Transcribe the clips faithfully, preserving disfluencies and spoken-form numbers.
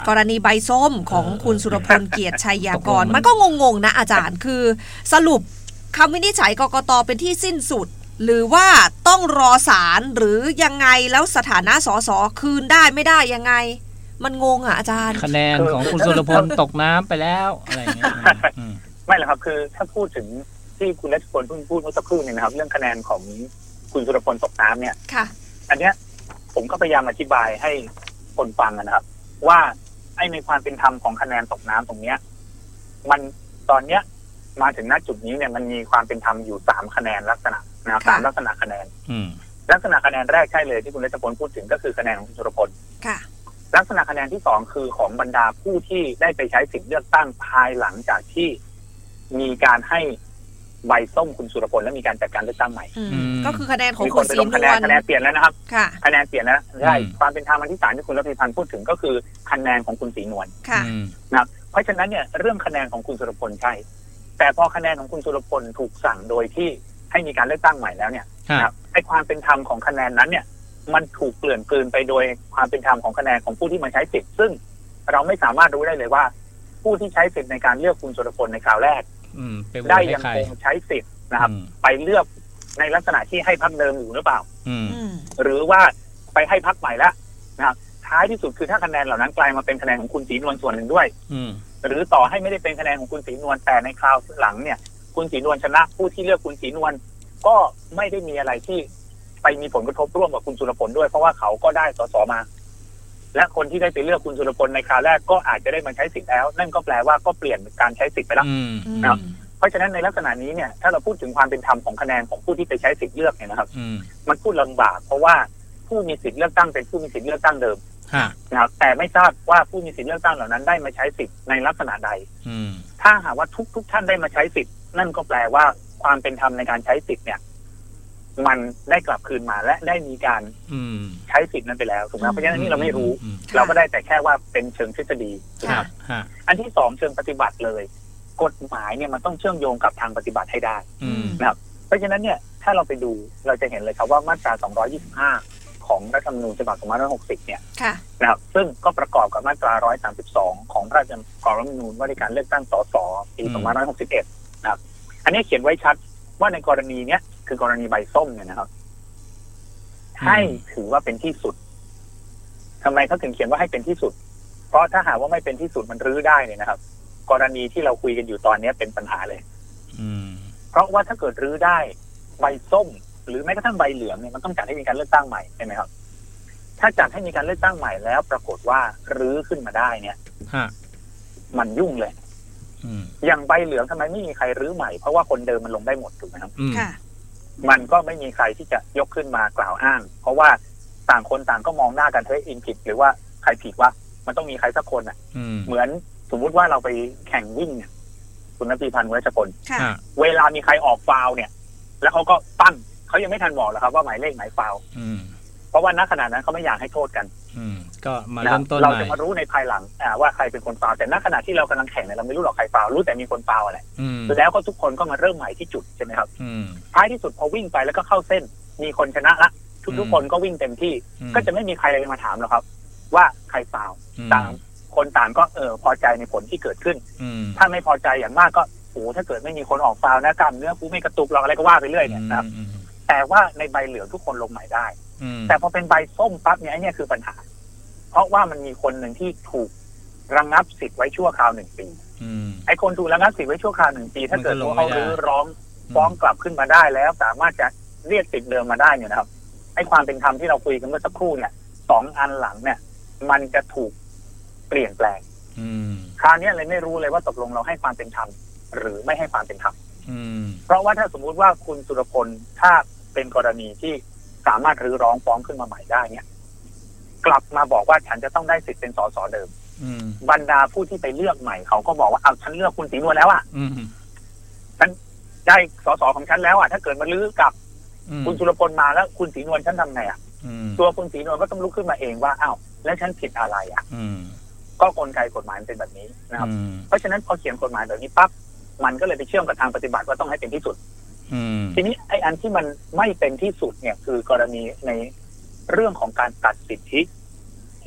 กรณีใบส้มของคุณสุรพลเกียรติชัยยากรมันก็งงๆนะอาจารย์คือสรุปคำวินิจฉัยกกต.เป็นที่สิ้นสุดหรือว่าต้องรอศาลหรือยังไงแล้วสถานะสสคืนได้ไม่ได้ยังไงมันงงอ่ะอาจารย์คะแนนของคุณสุรพลตกน้ำไปแล้วอะไรอย่างเงี้ยไม่หรอกครับคือถ้าพูดถึงที่คุณรัชพลเพิ่งพูดเมื่อสักครู่เนี่ยนะครับเรื่องคะแนนของคุณสุรพลตกน้ำเนี่ยอันเนี้ยผมก็พยายามอธิบายให้คนฟังนะครับว่าไอ้ในความเป็นธรรมของคะแนนตกน้ำตรงเนี้ยมันตอนเนี้ยมาถึงณจุดนี้เนี่ยมันมีความเป็นธรรมอยู่สามคะแนนลักษณะนะครับสามลักษณะคะแนนลักษณะคะแนนแรกใช่เลยที่คุณรัชพลพูดถึงก็คือคะแนนของคุณสุรพลลักษณะคะแนนที่สองคือของบรรดาผู้ที่ได้ไปใช้สิทธิเลือกตั้งภายหลังจากที่มีการให้ใบส้มคุณสุรพลและมีการจัดการเลือกตั้งใหม่ก็คือคะแนนของคุณศรีนวลคะแนนคะแนนเปลี่ยนแล้วนะครับคะแนนเปลี่ยนแล้วใช่ความเป็นธรรมอันที่สามที่คุณรัฐพันธ์พูดถึงก็คือคะแนนของคุณศรีนวลนะครับเพราะฉะนั้นเนี่ยเรื่องคะแนนของคุณสุรพลใช่แต่พอคะแนนของคุณสุรพลถูกสั่งโดยที่ให้มีการเลือกตั้งใหม่แล้วเนี่ยนะครับไอ้ความเป็นธรรมของคะแนนนั้นเนี่ยมันถูกเกลื่อนกลืนไปโดยความเป็นธรรมของคะแนนของผู้ที่มาใช้สิทธิ์ซึ่งเราไม่สามารถรู้ได้เลยว่าผู้ที่ใช้สิทธิ์ในการเลือกคุณสุรพลในคราวแรกได้ยังคงใช้สิทธิ์นะครับไปเลือกในลักษณะที่ให้พรรคเดิมอยู่หรือเปล่าหรือว่าไปให้พรรคใหม่แล้วนะครับท้ายที่สุดคือถ้าคะแนนเหล่านั้นกลายมาเป็นคะแนนของคุณศรีนวลส่วนหนึ่งด้วยหรือต่อให้ไม่ได้เป็นคะแนนของคุณศรีนวลแต่ในคราวหลังเนี่ยคุณศรีนวลชนะผู้ที่เลือกคุณศรีนวลก็ไม่ได้มีอะไรที่ไปมีผลกระทบร่วมกับคุณสุรพลด้วยเพราะว่าเขาก็ได้สสมาและคนที่ได้ไปเลือกคุณสุรพลในคราวแรกก็อาจจะได้มาใช้สิทธิ์แล้วนั่นก็แปลว่าก็เปลี่ยนการใช้สิทธิ์ไปแล้วนะครับเพราะฉะนั้นในลักษณะนี้เนี่ยถ้าเราพูดถึงความเป็นธรรมของคะแนนของผู้ที่ไปใช้สิทธิ์เลือกเนี่ยนะครับมันพูดลำบากเพราะว่าผู้มีสิทธิ์เลือกตั้งเป็นผู้มีสิทธิ์เลือกตั้งเดิมนะครับแต่ไม่ทราบว่าผู้มีสิทธิ์เลือกตั้งเหล่านั้นได้มาใช้สิทธิ์ในลักษณะใดถ้าหากว่าทุกทุกท่านได้มาใช้สิทธิ์นั่นก็แปลว่าความเป็นธรรมในการใช้สิทธิ์เนี่ยมันได้กลับคืนมาและได้มีการใช้สิทธิ์นั้นไปแล้วถูกไหมเพราะฉะนั้นนี่เราไม่รู้เราก็ได้แต่แค่ว่าเป็นเชิงทฤษฎีนะครับอันที่สองเชิงปฏิบัติเลยกฎหมายเนี่ยมันต้องเชื่อมโยงกับทางปฏิบัติให้ได้นะครับเพราะฉะนั้นเนี่ยถ้าเราไปดูเราจะเห็นเลยครับว่ามาตราสองร้อยยี่สิบห้าของรัฐธรรมนูญฉบับสองพันห้าร้อยหกสิบเนี่ยนะครับซึ่งก็ประกอบกับมาตราหนึ่งร้อยสามสิบสองของพระราชบัญญัติรัฐธรรมนูญว่าด้วยการเลือกตั้งสสปีสองพันห้าร้อยหกสิบเอ็ดนะครับอันนี้เขียนไว้ชัดว่าในกรณีเนี้ยคือกรณีใบส้มเนี่ยนะครับให้ถือว่าเป็นที่สุดทำไมเขาถึงเขียนว่าให้เป็นที่สุดเพราะถ้าหากว่าไม่เป็นที่สุดมันรื้อได้เนี่ยนะครับกรณีที่เราคุยกันอยู่ตอนนี้เป็นปัญหาเลยเพราะว่าถ้าเกิดรื้อได้ใบส้มหรือแม้กระทั่งใบเหลืองเนี่ยมันต้องจัดให้มีการเลือกตั้งใหม่ใช่ไหมครับถ้าจัดให้มีการเลือกตั้งใหม่แล้วปรากฏว่ารื้อขึ้นมาได้เนี่ยมันยุ่งเลยอย่างใบเหลืองทำไมไม่มีใครรื้อใหม่เพราะว่าคนเดิมมันลงได้หมดถูกไหมครับมันก็ไม่มีใครที่จะยกขึ้นมากล่าวอ้างเพราะว่าต่างคนต่างก็มองหน้ากันเฮ้ยอินผิดหรือว่าใครผิดว่ามันต้องมีใครสักคนอ่ะเหมือนสมมุติว่าเราไปแข่งวิ่งเนี่ยคุณนภีพันธ์ วรชพลเวลามีใครออกฟาวเนี่ยแล้วเขาก็ปั้งเขายังไม่ทันบอกหรอกครับว่าหมายเลขหมายฟาวเพราะว่าณขณะนั้นเขาไม่อยากให้โทษกันก็มาเริ่มต้นเราจะมารู้ในภายหลังว่าใครเป็นคนฟาวแต่ณขณะที่เรากำลังแข่งเนี่ยเราไม่รู้หรอกใครฟาวรู้แต่มีคนฟาวอะไรแล้วก็ทุกคนก็มาเริ่มใหม่ที่จุดใช่ไหมครับท้ายที่สุดพอวิ่งไปแล้วก็เข้าเส้นมีคนชนะละทุกทุกคนก็วิ่งเต็มที่ก็จะไม่มีใครเลยมาถามหรอกครับว่าใครฟาวต่างคนต่างก็เออพอใจในผลที่เกิดขึ้นถ้าไม่พอใจอย่างมากก็โอ้ถ้าเกิดไม่มีคนออกฟาวนะกล้ามเนื้อกูไม่กระตุกหรอกอะไรก็ว่าไปเรื่อยเนี่ยนะครับแต่ว่าในใบเหลืองทุกคนลงใหม่ได้แต่พอเป็นใบส้มปั๊บเนี่ยไอ้นี่คือปัญหาเพราะว่ามันมีคนหนึ่งที่ถูกระงับสิทธิ์ไว้ชั่วคราวหนึ่งปีไอ้คนถูกระงับสิทธิ์ไว้ชั่วคราวหนึ่งปีถ้าเกิดว่าเขารื้อร้องฟ้องกลับขึ้นมาได้แล้วสามารถจะเรียกสิทธิ์เดิมมาได้เนี่ยนะครับไอ้ความเป็นธรรมที่เราคุยกันเมื่อสักครู่เนี่ยสองอันหลังเนี่ยมันจะถูกเปลี่ยนแปลงคราวนี้เลยไม่รู้เลยว่าตกลงเราให้ความเป็นธรรมหรือไม่ให้ความเป็นธรรมเพราะว่าถ้าสมมุติว่าคุณสุรพลถ้าเป็นกรณีที่สามารถรื้อร้องฟ้องขึ้นมาใหม่ได้เนี่ยกลับมาบอกว่าฉันจะต้องได้สิทธิ์เป็นสสเดิมบรรดาผู้ที่ไปเลือกใหม่เขาก็บอกว่าเอาฉันเลือกคุณศรีนวลแล้วอ่ะฉันได้สสของฉันแล้วอ่ะถ้าเกิดมาลื้อกลับคุณสุรพลมาแล้วคุณศรีนวลฉันทำไงอ่ะตัวคุณศรีนวลก็ต้องลุกขึ้นมาเองว่าอ้าวแล้วฉันผิดอะไรอ่ะก็กลไกกฎหมายเป็นแบบนี้นะครับเพราะฉะนั้นพอเขียนกฎหมายแบบนี้ปั๊บมันก็เลยไปเชื่อมกับทางปฏิบัติว่าต้องให้เป็นที่สุดทีนี้ไอ้อันที่มันไม่เป็นที่สุดเนี่ยคือกรณีในเรื่องของการตัดสิทธิ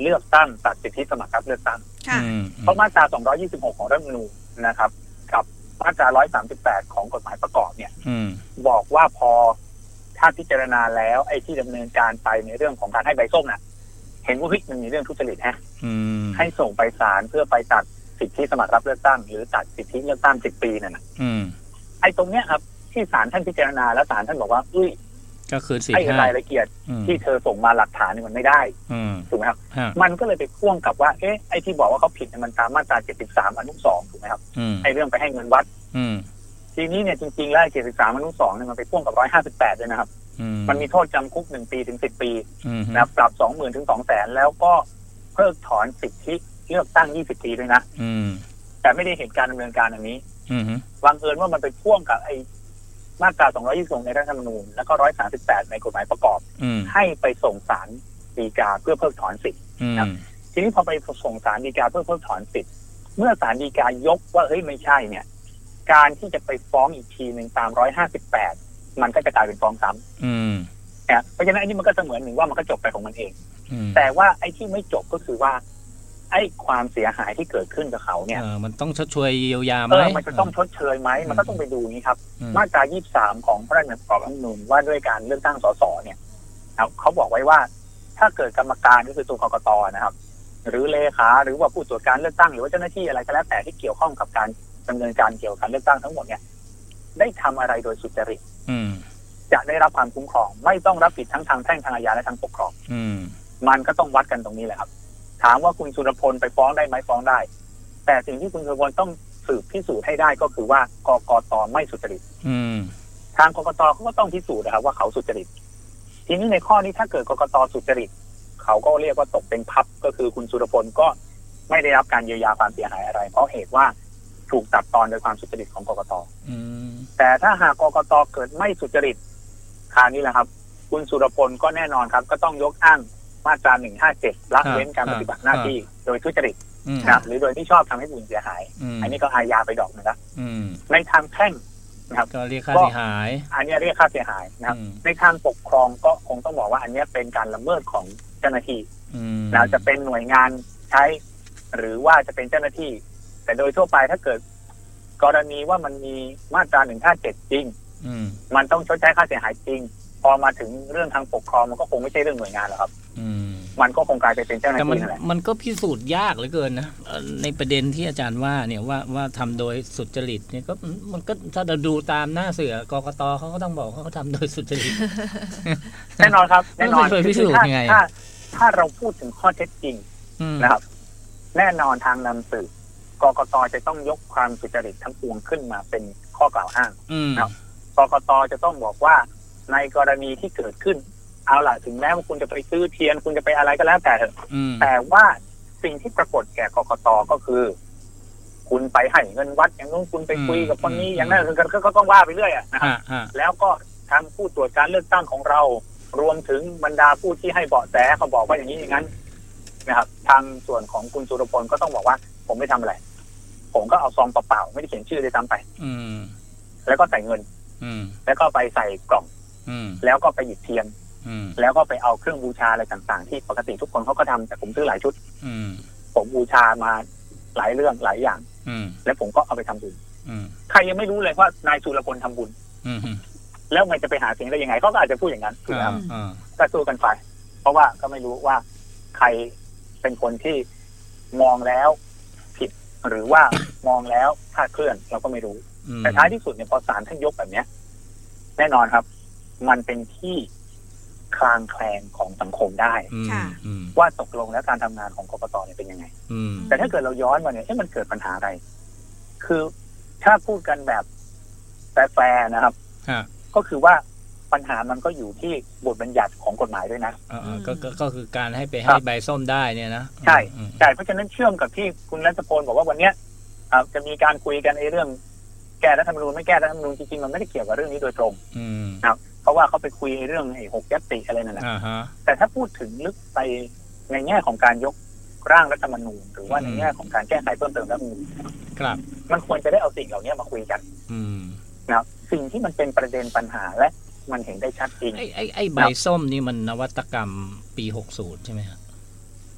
เลือกตั้งตัดสิทธิสมัครรับเลือกตั้งเพราะมาตราสองร้อยยี่สิบหกของรัฐธรรมนูญนะครับกับมาตราหนึ่งร้อยสามสิบแปดของกฎหมายประกอบเนี่ยบอกว่าพอถ้าพิจารณาแล้วไอ้ที่ดำเนินการไปในเรื่องของการให้ใบส้มน่ะเห็นว่าเฮ้ยมันมีเรื่องทุจริตฮะให้ส่งไปศาลเพื่อไปตัดสิทธิสมัครรับเลือกตั้งหรือตัดสิทธิเลือกตั้งสิบปีนั่นน่ะไอ้ตรงเนี้ยครับที่ศาลท่านพิจารณาแล้วศาลท่านบอกว่าอุ้ยก็คือไอ้รายละเอียดที่เธอส่งมาหลักฐานนี่มันไม่ได้ถูกไหมครับมันก็เลยไปพ่วงกับว่าเอ๊ะไอ้ที่บอกว่าเขาผิดมันตามมาตราเจ็ดสิบสามอนุสองถูกไหมครับไอ้เรื่องไปให้เงินวัดทีนี้เนี่ยจริงๆแล้วเจ็ดสิบสามอนุสองเนี่ยมันไปพ่วงกับร้อยห้าสิบแปดเลยนะครับมันมีโทษจำคุกหนึ่งปีถึงสิบปีนะปรับสองหมื่นถึงสองแสนแล้วก็เพิกถอนสิทธิเลือกตั้งยี่สิบปีด้วยนะแต่ไม่ได้เห็นการดำเนินการอย่างนี้บังเอิญว่ามันไปพ่วงกับไอ้มาตราสองร้อยยี่สิบในรัฐธรรมนูญแล้วก็หนึ่งร้อยสามสิบแปดในกฎหมายประกอบให้ไปส่งศาลฎีกาเพื่อเพิกถอนสิทธิ์นะทีนี้พอไปส่งศาลฎีกาเพื่อเพิกถอนสิทธิ์เมื่อศาลฎีกายกว่าเฮ้ยไม่ใช่เนี่ยการที่จะไปฟ้องอีกทีหนึ่งตามหนึ่งร้อยห้าสิบแปดมันก็จะกลายเป็นฟ้องซ้ำนะเพราะฉะนั้นอันนี้มันก็เสมือนหนึ่งว่ามันก็จบไปของมันเองแต่ว่าไอ้ที่ไม่จบก็คือว่าไอ้ความเสียหายที่เกิดขึ้นกับเขาเนี่ยมันต้องชดเชยเยียวยาไหมเออมันจะต้องชดเชยไหมมันก็ต้องไปดูนี้ครับมาตรายี่สิบสามของพระราชบัญญัติประกอบรัฐธรรมนูญว่าด้วยการเลือกตั้งสสเนี่ยเขาบอกไว้ว่าถ้าเกิดกรรมการก็คือตัวกกต.นะครับหรือเลขาหรือว่าผู้ตรวจการเลือกตั้งหรือว่าเจ้าหน้าที่อะไรก็แล้วแต่ที่เกี่ยวข้องกับการดำเนินการเกี่ยวกับการเลือกตั้งทั้งหมดเนี่ยได้ทำอะไรโดยสุจริตจะได้รับความคุ้มครองไม่ต้องรับผิดทั้งทางแพ่งทางอาญาและทางปกครองมันก็ต้องวัดกันตรงนี้แหละครับถามว่าคุณสุรพลไปฟ้องได้ไหมฟ้องได้แต่สิ่งที่คุณสุรพลต้องสืบพิสูจน์ให้ได้ก็คือว่ากกต.ไม่สุจริตทางกกต.เขาก็ต้องพิสูจน์นะครับว่าเขาสุจริตทีนี้ในข้อนี้ถ้าเกิดกกต.สุจริตเขาก็เรียกว่าตกเป็นพับก็คือคุณสุรพลก็ไม่ได้รับการเยียวยาความเสียหายอะไรเพราะเหตุว่าถูกตัดตอนโดยความสุจริตของกกต.แต่ถ้าหากกกต.เกิดไม่สุจริตคราวนี้แหละครับคุณสุรพลก็แน่นอนครับก็ต้องยกอ้างมาตราหนึ่งห้าเจ็ดละเว้นการปฏิบัติหน้าที่โดยทุจริตนะหรือโดยที่ชอบทำให้ผู้อื่นเสียหายอันนี้ก็อาญาไปดอกนึงนะในทางแพ่งนะครับก็เรียกค่าเสียหายอันนี้เรียกค่าเสียหายนะครับในทางปกครองก็คงต้องบอกว่าอันนี้เป็นการละเมิดของเจ้าหน้าที่แล้วจะเป็นหน่วยงานใช้หรือว่าจะเป็นเจ้าหน้าที่แต่โดยทั่วไปถ้าเกิดกรณีว่ามันมีมาตราหนึ่งห้าเจ็ดจริงมันต้องชดใช้ค่าเสียหายจริงพอมาถึงเรื่องทางปกครองมันก็คงไม่ใช่เรื่องหน่วยงานหรอกครับมันก็คงกลายไปเป็นเจ้าหน้าที่นั่นแหละมันก็พิสูจน์ยากเหลือเกินนะในประเด็นที่อาจารย์ว่าเนี่ยว่าว่าทำโดยสุจริตเนี่ยก็มันก็ถ้าเราดูตามหน้าเสือกกต.เขาก็ต้องบอกเขาทำโดยสุจริตแน่นอนครับแน่นอนพิสูจน์ยังไงถ้าถ้าเราพูดถึงข้อเท็จจริงนะครับแน่นอนทางนำสืบกกต.จะต้องยกความสุจริตทั้งปวงขึ้นมาเป็นข้อกล่าวอ้างนะครับกกต.จะต้องบอกว่าในกรณีที่เกิดขึ้นเอาล่ะถึงแม้ว่าคุณจะไปซื้อเทียนคุณจะไปอะไรก็แล้วแต่แต่ว่าสิ่งที่ปรากฏแก่กกต.ก็คือคุณไปให้เงินวัดอย่างนู้นคุณไปคุยกับคนนี้อย่างนั้นก็ต้องว่าไปเรื่อยนะครับแล้วก็ทางผู้ตรวจการเลือกตั้งของเรารวมถึงบรรดาผู้ที่ให้เบาะแสเขาบอกว่าอย่างนี้อย่างนั้นนะครับทางส่วนของคุณสุรพลก็ต้องบอกว่าผมไม่ทำอะไรผมก็เอาซองเปล่าๆไม่ได้เขียนชื่อเลยซ้ำไปแล้วก็ใส่เงินแล้วก็ไปใส่กล่องแล้วก็ไปหยิบเทียนแล้วก็ไปเอาเครื่องบูชาอะไรต่างๆที่ปกติทุกคนเขาก็ทำแต่ผมซื้อหลายชุดผมบูชามาหลายเรื่องหลายอย่างแล้วผมก็เอาไปทำบุญใครยังไม่รู้เลยว่านายสุรพลทำบุญแล้วมันจะไปหาเสียงได้ยังไงเขาก็อาจจะพูดอย่างนั้นถูกไหมครับก็สู้กันไปเพราะว่าก็ไม่รู้ว่าใครเป็นคนที่มองแล้วผิดหรือว่ามองแล้วคลาดเคลื่อนเราก็ไม่รู้แต่ท้ายที่สุดเนี่ยพอศาลท่านยกแบบเนี้ยแน่นอนครับมันเป็นที่คลางแคลงของสังคมได้ว่าตกลงแล้วการทำงานของกกต.เนี่ยเป็นยังไงแต่ถ้าเกิดเราย้อนมาเนี่ยมันเกิดปัญหาอะไรคือถ้าพูดกันแบบแฟร์ๆนะครับก็คือว่าปัญหามันก็อยู่ที่บทบัญญัติของกฎหมายด้วยนะก็ก็คือการให้ไปให้ใบส้มได้เนี่ยนะใช่ใช่เพราะฉะนั้นเชื่อมกับที่คุณรัชพลบอกว่าวันเนี้ยจะมีการคุยกันในเรื่องแก้รัฐธรรมนูญไม่แก้รัฐธรรมนูญจริงๆมันไม่ได้เกี่ยวกับเรื่องนี้โดยตรงนะครับเพราะว่าเขาไปคุยในเรื่องไอ้หกญัตติอะไรนั่นแหละแต่ถ้าพูดถึงลึกไปในแง่ของการยกร่างรัฐธรรมนูญหรือว่าในแง่ของการแก้ไขเพิ่มเติมรัฐธรรมนูญครับมันควรจะได้เอาสิ่งเหล่านี้มาคุยกันนะครับสิ่งที่มันเป็นประเด็นปัญหาและมันเห็นได้ชัดจริงไอ้ไอ้ไอ้ใบส้มนี่มันนวัตกรรมปีหกสิบใช่ไหมครับ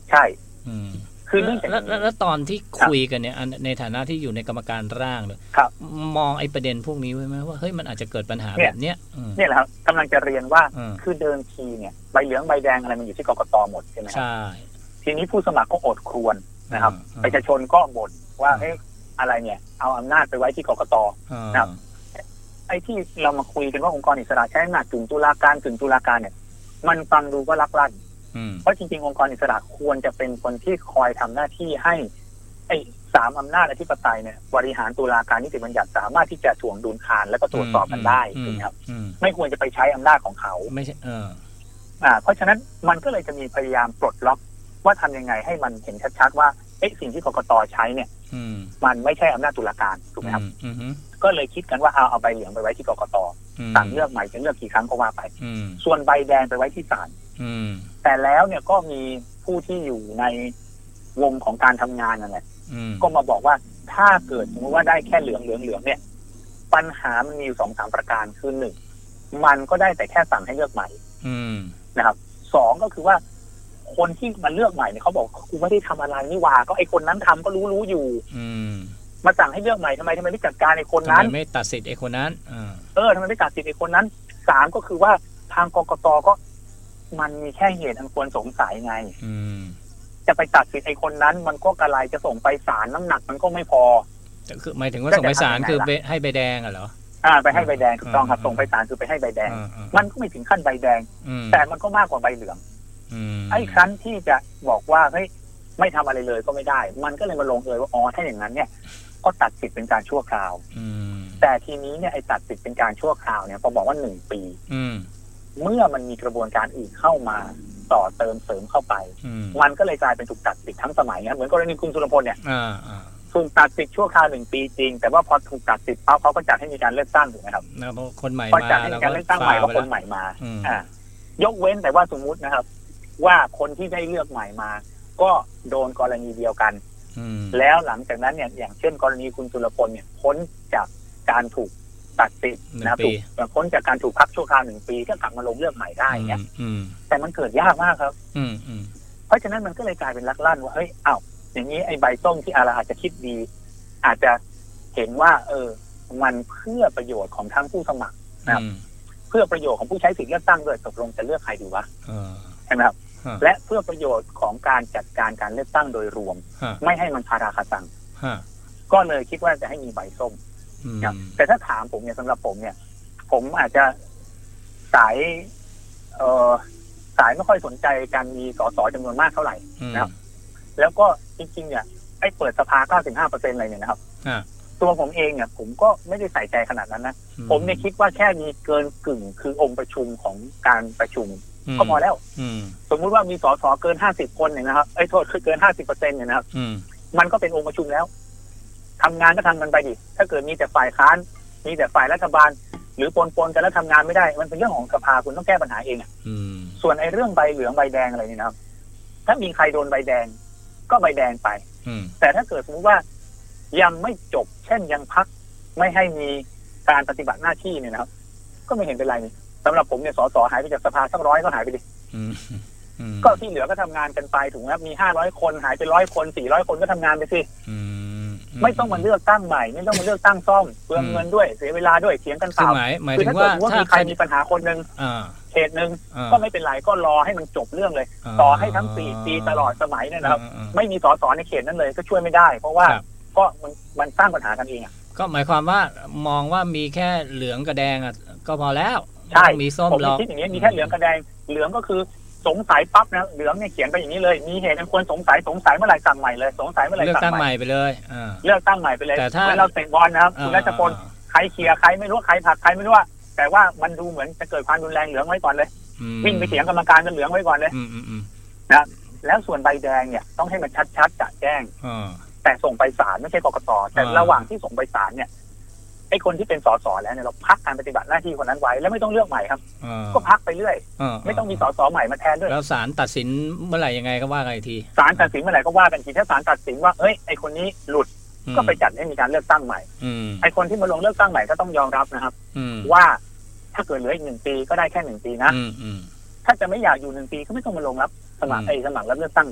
ใช่คือเรื่องแล้วแล้วตอนที่คุยกันเนี่ยในฐานะที่อยู่ในกรรมการร่างเลยมองไอ้ประเด็นพวกนี้ไว้ไหมว่าเฮ้ยมันอาจจะเกิดปัญหาแบบเนี้ยเนี่ยแหละครับกำลังจะเรียนว่าคือเดิมทีเนี่ยใบเหลืองใบแดงอะไรมันอยู่ที่กกต.หมดใช่ไหมครับใช่ทีนี้ผู้สมัครก็อดครวญนะครับประชาชนก็บ่นว่าเฮ้ยอะไรเนี่ยเอาอำนาจไปไว้ที่กกต.นะครับไอ้ที่เรามาคุยกันว่าองค์กรอิสระใช้อำนาจกึ่งตุลาการกึ่งตุลาการเนี่ยมันฟังดูก็ลักลั่นเพราะจริงๆองค์กรอิสระควรจะเป็นคนที่คอยทำหน้าที่ให้ไอ้สามอำนาจอธิปไตยเนี่ยบริหารตุลาการนิติบัญญัติสามารถที่จะถ่วงดุลคานแล้วก็ตรวจสอบกันได้ถูกไหมครับไม่ควรจะไปใช้อำนาจของเขาไม่ใช่เอออ่าเพราะฉะนั้นมันก็เลยจะมีพยายามปลดล็อกว่าทำยังไงให้มันเห็นชัดๆว่าไอ้สิ่งที่กกต.ใช้เนี่ยมันไม่ใช่อำนาจตุลาการถูกไหมครับก็เลยคิดกันว่าเอาเอาใบเหลืองไปไว้ที่กกต.สั่งเลือกใหม่จะเลือกกี่ครั้งก็ว่าไปส่วนใบแดงไปไว้ที่ศาลแต่แล้วเนี่ยก็มีผู้ที่อยู่ในวงของการทำงานนั่นแหละก็มาบอกว่าถ้าเกิดสมมติว่าได้แค่เหลืองเหลืองเหลืองเนี่ยปัญหามันมีอยู่สองสามประการคือหนึ่งมันก็ได้แต่แค่สั่งให้เลือกใหม่นะครับสองก็คือว่าคนที่มาเลือกใหม่เนี่ยเขาบอกกูไม่ได้ทำอะไรนี่หว่าก็ไอคนนั้นทำก็รู้รู้อยู่มาสั่งให้เลือกใหม่ทำไมทำไมไม่จัดการไอคนนั้นทำไมไม่ตัดสิทธิ์ไอคนนั้นเออทำไมไม่ตัดสิทธิ์ไอคนนั้นสามก็คือว่าทางกกต.ก็มันมีแค่เหตุอันควรสงสัยไงจะไปตัดสิทธิ์ไอ้คนนั้นมันก็กระไรจะส่งไปศาลน้ำหนักมันก็ไม่พอคือหมายถึงว่าส่งไปศาลคือให้ใบแดงอ่ะเหรออ่าไปให้ใบแดงถูกต้องครับส่งไปศาลคือไปให้ใบแดงมันก็ไม่ถึงขั้นใบแดงแต่มันก็มากกว่าใบเหลืองไอ้ครั้นที่จะบอกว่าเฮ้ยไม่ทำอะไรเลยก็ไม่ได้มันก็เลยมาลงเอยว่าอ๋อถ้าอย่างนั้นเนี่ยก็ตัดสิทธิ์เป็นการชั่วคราวแต่ทีนี้เนี่ยไอ้ตัดสิทธิ์เป็นการชั่วคราวเนี่ยพอบอกว่าหนึ่งปีเมื่อมันมีกระบวนการอื่นเข้ามาต่อเติมเสริมเข้าไปมันก็เลยกลายเป็นถูกตัดสิทธิ์ทั้งสมัยนะเหมือนกรณีคุณสุรพลเนี่ยถูกตัดสิทธิ์ชั่วคราวหนึ่งปีจริงแต่ว่าพอถูกตัดสิทธิ์เขาเขาก็จัดให้มีการเลือกตั้งถูกไหมครับคนใหม่มาจัดให้มีการเลือกตั้งใหม่แล้วคนใหม่มาอ่ายกเว้นแต่ว่าสมมุตินะครับว่าคนที่ได้เลือกใหม่มาก็โดนกรณีเดียวกันแล้วหลังจากนั้นเนี่ยอย่างเช่นกรณีคุณสุรพลเนี่ยพ้นจากการถูกตัดสิทธิ์นะถูกพ้นจากการถูกพักชั่วคราวหนึ่งปีก็กลับมาลงเลือกใหม่ได้เนี่ยแต่มันเกิดยากมากครับเพราะฉะนั้นมันก็เลยกลายเป็นลักลั่นว่าเฮ้ยอ้าวอย่างนี้ไอ้ใบส้มที่อาราอาจจะคิดดีอาจจะเห็นว่าเออมันเพื่อประโยชน์ของทั้งผู้สมัครนะครับเพื่อประโยชน์ของผู้ใช้สิทธิเลือกตั้งด้วยตกลงจะเลือกใครดีวะใช่ไหมครับและเพื่อประโยชน์ของการจัดการการเลือกตั้งโดยรวมไม่ให้มันคาราคาซังก็เลยคิดว่าจะให้มีใบส้มแต่ถ้าถามผมเนี่ยสำหรับผมเนี่ยผมอาจจะสายเอ่อสายไม่ค่อยสนใจการมีสสจำนวนมากเท่าไหร่นะครับแล้วก็จริงๆเนี่ยไอ้เปิดสภา เก้าสิบห้าเปอร์เซ็นต์ อะไรเนี่ยนะครับตัวผมเองเนี่ยผมก็ไม่ได้ใส่ใจขนาดนั้นนะผมเนี่ยคิดว่าแค่มีเกินกึ่งคือองค์ประชุมของการประชุมก็พอแล้วสมมุติว่ามีสสเกินห้าสิบคนเนี่ยนะครับไอ้โทษคือเกินห้าสิบเปอร์เซ็นต์เนี่ยนะครับมันก็เป็นองค์ประชุมแล้วทำงานก็ทำกันไปดิถ้าเกิดมีแต่ฝ่ายค้านมีแต่ฝ่ายรัฐบาลหรือปนๆกันแล้วทำงานไม่ได้มันเป็นเรื่องของสภาคุณต้องแก้ปัญหาเองอ่ะส่วนไอ้เรื่องใบเหลืองใบแดงอะไรนี่นะครับถ้ามีใครโดนใบแดงก็ใบแดงไปแต่ถ้าเกิดสมมติว่ายังไม่จบเช่นยังพักไม่ให้มีการปฏิบัติหน้าที่เนี่ยนะครับก็ไม่เห็นเป็นไรนี่สำหรับผมเนี่ยสสหายไปจากสภาสักร้อยก็หายไปดิก็ที่เหลือก็ทำงานกันไปถูกไหมครับมีห้าร้อยคนหายไปร้อยคนสี่ร้อยคนก็ทำงานไปสิไม่ต้องมาเลือกตั้งใหม่ไม่ต้องมาเลือกตั้งซ่อมเปลืองเงินด้วยเสียเวลาด้วยเถียงกันเปล่าคือถ้าเกิดว่ามีใครมีปัญหาคนหนึ่งเขตหนึ่งก็ไม่เป็นไรก็รอให้มันจบเรื่องเลยต่อให้ทั้งสี่ปีตลอดสมัยเนี่ยนะครับไม่มีสสในเขตนั้นเลยก็ช่วยไม่ได้เพราะว่าก็มันมันสร้างปัญหากันเองอ่ะก็หมายความว่ามองว่ามีแค่เหลืองกับแดงอ่ะก็พอแล้วใช่มีส้มรอผมคิดอย่างนี้มีแค่เหลืองกับแดงเหลืองก็คือสงสัยปั๊บนะเหลืองเนี่ยเขียนไปอย่างนี้เลยมีเหตุอันควรสงสัยสงสัยเมื่อไหร่สั่งใหม่เลยสงสัยเมื่อไหร่เลือกตั้งใหม่ไปเลยเลือกตั้งใหม่ไปเลยเมื่อเราเตะบอลนะครับคุณรัชพลใครเคลียร์ใครไม่รู้ใครผลักใครไม่รู้ว่าแต่ว่ามันดูเหมือนจะเกิดความรุนแรงเหลืองไว้ก่อนเลยวิ่งไปเถียงกรรมการกันเหลืองไว้ก่อนเลยนะแล้วส่วนใบแดงเนี่ยต้องให้มันชัดๆจะแจ้งแต่ส่งไปศาลไม่ใช่กกต.แต่ระหว่างที่ส่งไปศาลเนี่ยไอ้คนที่เป็นสสแล้วเนี่ยเราพักการปฏิบัติหน้าที่คนนั้นไว้แล้วไม่ต้องเลือกใหม่ครับก็พักไปเรื่อยไม่ต้องมีสสใหม่มาแทนด้วยแล้วศาลตัดสินเมื่อไหร่ยังไงก็ว่ากันอีกทีศาลตัดสินเมื่อไหร่ก็ว่ากันทีถ้าศาลตัดสินว่าเฮ้ยไอ้คนนี้หลุดก็ไปจัดให้มีการเลือกตั้งใหม่ไอ้คนที่มาลงเลือกตั้งใหม่ก็ต้องยอมรับนะครับว่าถ้าเกิดเหลืออีกหนึ่งปีก็ได้แค่หนึ่งปีนะถ้าจะไม่อยากอยู่หนึ่งปีก็ไม่ต้องมาลงรับสมัครไอ้สมัครรับเลือกตั้งดิ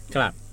ครับ